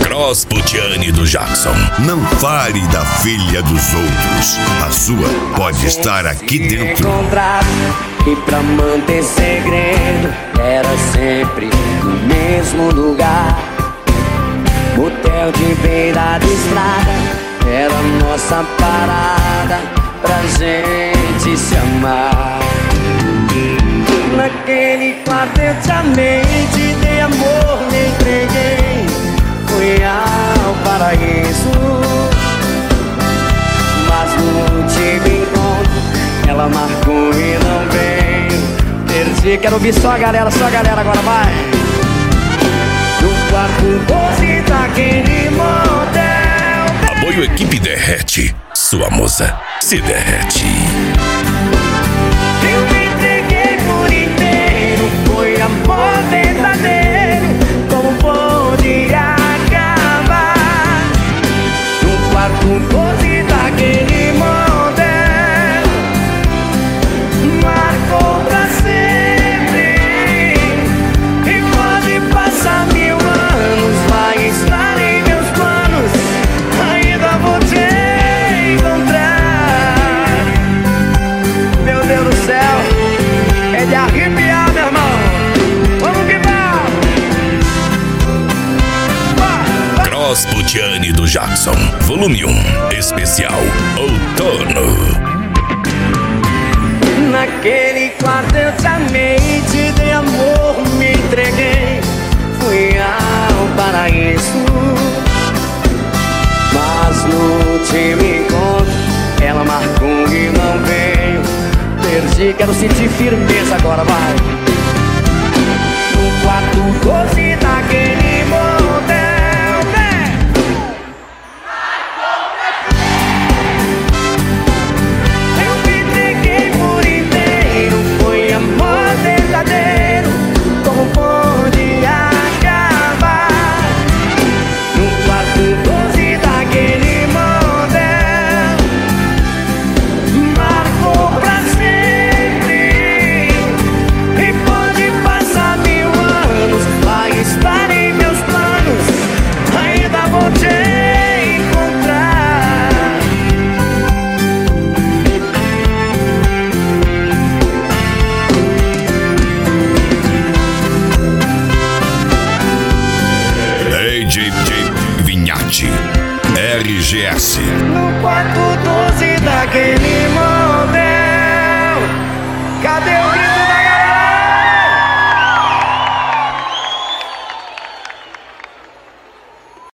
Cross-Putiane do Jackson. Não fale da filha dos outros. A sua pode estar aqui dentro. E pra manter segredo era sempre no mesmo lugar. Motel de beira de estrada era nossa parada pra gente se amar. Naquele quarto eu te amei, te dei amor, me entreguei. Fui ao paraíso, mas no último encontro ela marcou e não veio. Perdi, quero ouvir só a galera agora, vai. No quarto 12 daquele motel. Apoio Equipe Derrete. Sua musa se derrete. Eu me entreguei por inteiro, foi amor verdadeiro. Como pôde acabar? No quarto 12 daquele motel, marcou pra sempre. E pode passar 1000 anos, vai estar em meus planos. Ainda vou te encontrar. Meu Deus do céu, é de arrepiar, meu irmão. Vamos que vai. Cross-Putiane do Jackson, volume 1, especial Outono. Naquele quarto eu te amei, te dei amor, me entreguei. Fui ao paraíso, mas no último encontro ela marcou e não veio. Perdi, quero sentir firmeza agora, vai. No quarto 12 daquele motel, vem. Eu me entreguei por inteiro, foi amor verdadeiro. Como pôde acabar? No quarto 12 daquele motel, marcou pra sempre. E pode passar 1000 anos, vai estar em meus planos. Ainda vou te encontrar. AJ Vinhati, RGS. No quarto 12 daquele motel, cadê o